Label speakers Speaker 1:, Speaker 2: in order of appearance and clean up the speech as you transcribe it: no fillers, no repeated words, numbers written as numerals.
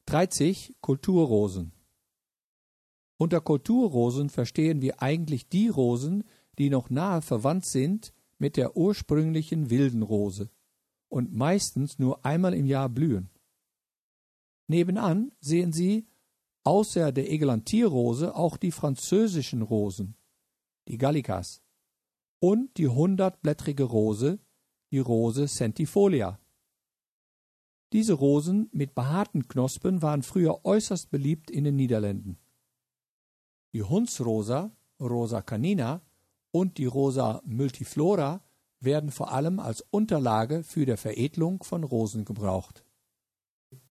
Speaker 1: 30. Kulturrosen. Unter Kulturrosen verstehen wir eigentlich die Rosen, die noch nahe verwandt sind mit der ursprünglichen wilden Rose und meistens nur einmal im Jahr blühen. Nebenan sehen Sie außer der Eglantierrose auch die französischen Rosen, die Gallicas, und die 100-blättrige Rose, die Rose centifolia. Diese Rosen mit behaarten Knospen waren früher äußerst beliebt in den Niederlanden. Die Hundsrosa, Rosa canina, und die Rosa multiflora werden vor allem als Unterlage für die Veredelung von Rosen gebraucht.